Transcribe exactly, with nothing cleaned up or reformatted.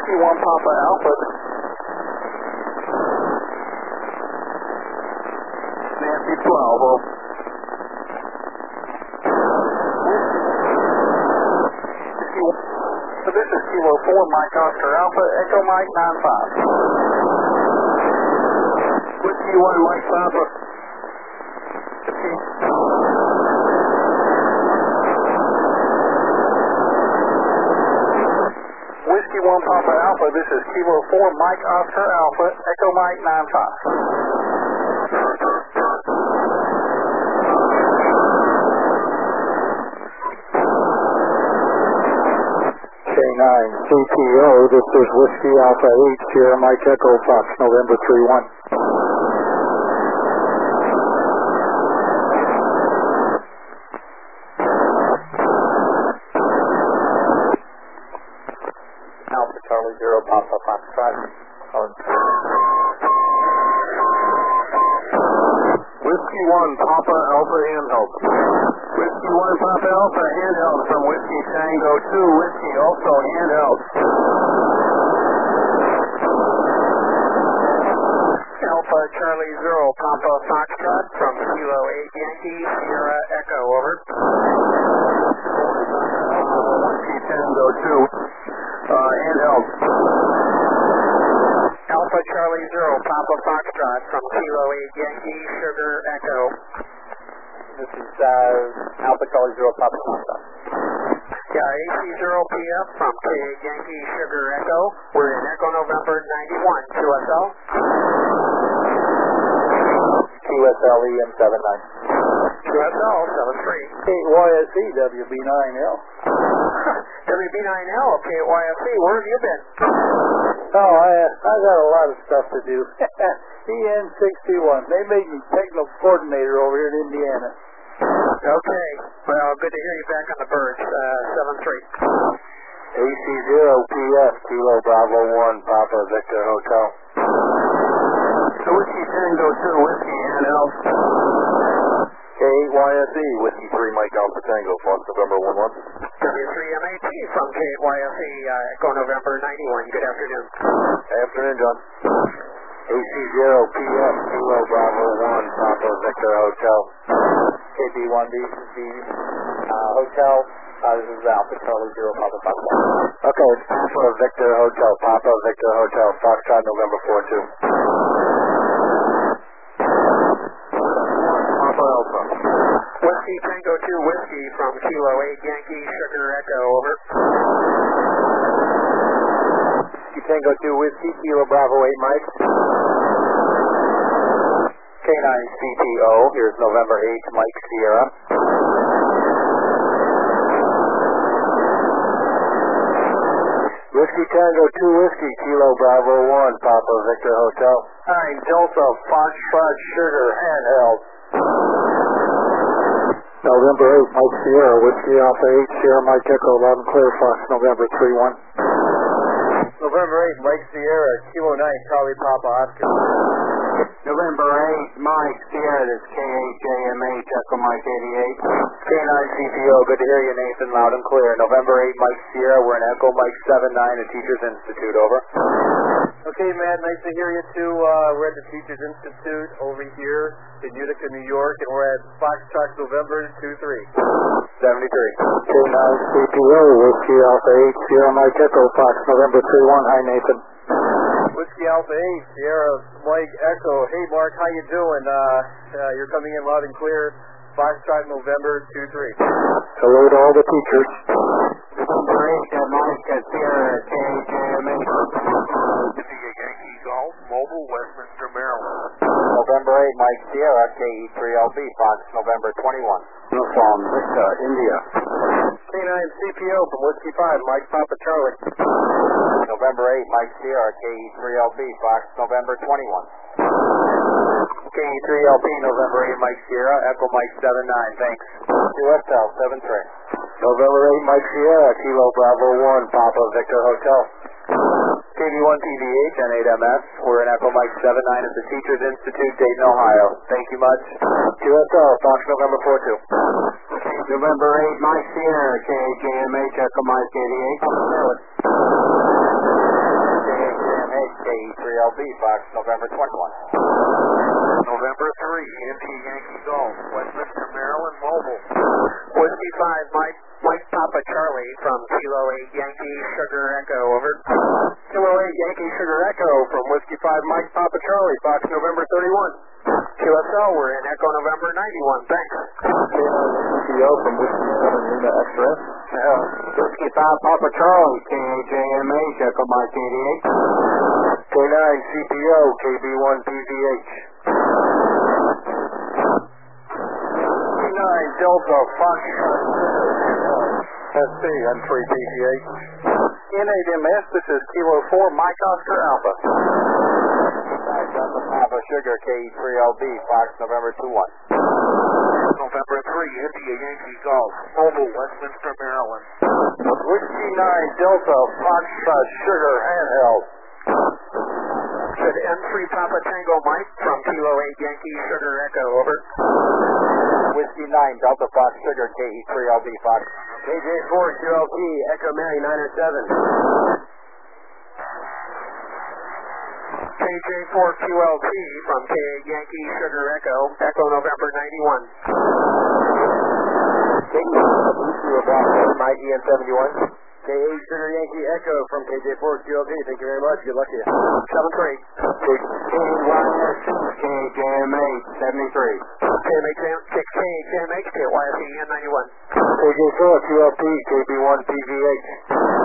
Whiskey one Papa Alpha. Nancy twelve. Oh. Whiskey one. So this is Kilo four Mike Oscar Alpha, Echo Mike nine five. Whiskey one Mike Papa. Whiskey one Papa Alpha, this is Kilo four Mike Oscar Alpha, Echo Mike nine five. K nine C P O, this is Whiskey Alpha eight, Sierra Mike Echo Fox, November three one. Alpha Charlie Zero Papa Foxtrot. Whiskey one Papa Alpha handheld. Whiskey one Papa Alpha handheld from Whiskey Tango two. Whiskey also handheld. Alpha Charlie Zero Papa Foxtrot from Kilo eight Yankee Sierra Echo, over. Whiskey Tango two. Uh, handheld. Alpha Charlie Zero Papa Foxtrot from Kilo eight Yankee Sugar Echo. This is uh, Alpha Charlie Zero Papa Foxtrot. Yeah, A C zero P F from K eight Yankee Sugar Echo. We're in Echo November ninety-one. Q S L. Q S L E M seven nine. Q S L seven three. K Y S E W B nine L. W B nine L, K Y S E, where have you been? Oh, I, I got a lot of stuff to do. E N sixty-one. They made me technical coordinator over here in Indiana. Okay. Well, good to hear you back on the birds. Uh, seven three. A C zero P F, Kilo Bravo one, Papa Victor Hotel. So Whiskey Tango two, Whiskey handheld. K eight Y S E, Whiskey three Mike Alpha Tango, Fox November one one. W three M A T from K eight Y S E, uh, Echo November ninety-one. Good afternoon. Afternoon, John. A C zero P F, Kilo Bravo one, Papa Victor Hotel. K B one B, uh, Hotel. Uh, this is Alpha Charlie Zero Papa Foxtrot. Okay, it's Papa Victor Hotel, Papa Victor Hotel, Foxtrot November four two. Papa Alpha. Whiskey Tango two, Whiskey from Kilo eight Yankee Sugar Echo, over. Whiskey Tango two, Whiskey, Kilo Bravo eight Mike. K nine C P O, here's November eight Mike Sierra. Whiskey Tango two, Whiskey, Kilo Bravo one, Papa Victor Hotel. Hi, Delta Foxtrot Sugar handheld. November eight Mike Sierra, Whiskey Alpha eight, Sierra Mike Echo, loud and clear, Fox November three one. November eight Mike Sierra, Kilo nine Charlie Papa Oscar. November eight Mike Sierra, this K eight J M H, Echo Mike eighty-eight. K nine C P O, good to hear you, Nathan, loud and clear. November eight Mike Sierra, we're in Echo Mike seven nine at Teachers Institute, over. Okay, Matt, nice to hear you too. Uh, we're at the Teachers Institute over here in Utica, New York, and we're at Foxtrot November two three. seventy-three. K nine C P O, Whiskey Alpha eight, Sierra Mike Echo, Fox November three one. Hi, Nathan. Whiskey Alpha eight, Sierra Mike Echo. Hey, Mark, how you doing? Uh, uh, you're coming in loud and clear. Foxtrot November two three. Hello to all the teachers. November eight, uh, Mike uh, Sierra K J M A. Yankee Golf, Mobile, Westminster, Maryland. November eight Mike Sierra, K E three L B, Fox November twenty-one. Uniform, Victor, India. K nine C P O from Whiskey five, Mike Papa Charlie. November eight Mike Sierra, K E three L B, Fox November twenty-one. K E three L B, November eight Mike Sierra, Echo Mike seven nine, thanks. Q S L seven three. November eight Mike Sierra, Kilo Bravo one, Papa Victor Hotel. K B one P V H and eight M S, we're in Echo Mike seven nine at the Teachers Institute, Dayton, Ohio. Thank you much. Q S L, Fox November four two. November eight Mike Sierra, K J M H, Echo Mike eighty-eight. K E three L B, Fox, November twenty-one. November three, India Yankee Golf, Westminster, Maryland, Mobile. Whiskey five, Mike, Mike Papa Charlie from Kilo eight Yankee Sugar Echo, over. Kilo eight Yankee Sugar Echo from Whiskey five, Mike Papa Charlie, Fox, November thirty-one. Q S L, we're in Echo November ninety-one, thanks. C P O from Whiskey seven, Lima Express. Uh, Whiskey five, Papa Charlie, K H A M H, Echo Mike eighty-eight. K nine, C P O, K B one, P V H. K nine, Delta, Fox, S C, M three, P V H. N eight M S, this is Kilo four, Mike Oscar Alpha. Delta, Papa Sugar, K E three L B, Fox, November two one. November three, India Yankee Golf, Mobile, Westminster, Maryland. Whiskey nine, Delta, Fox, uh, Sugar, handheld. Said M three Papa Tango Mike from Kilo eight Yankee Sugar Echo, over. Whiskey nine, Delta, Fox, Sugar, K E three L B, Fox. K J four, Q L P, Echo Mary, nine or seven. K J four Q L P from K eight Yankee Sugar Echo, Echo November ninety-one. K eight Mike E M seventy-one. K eight Sugar Yankee Echo from K J four Q L P. Thank you very much. Good luck to you. seven three. K Y S K J M eight seventy-three. K H M H, K Y S E N ninety-one. K J four Q L P, K B one P V H.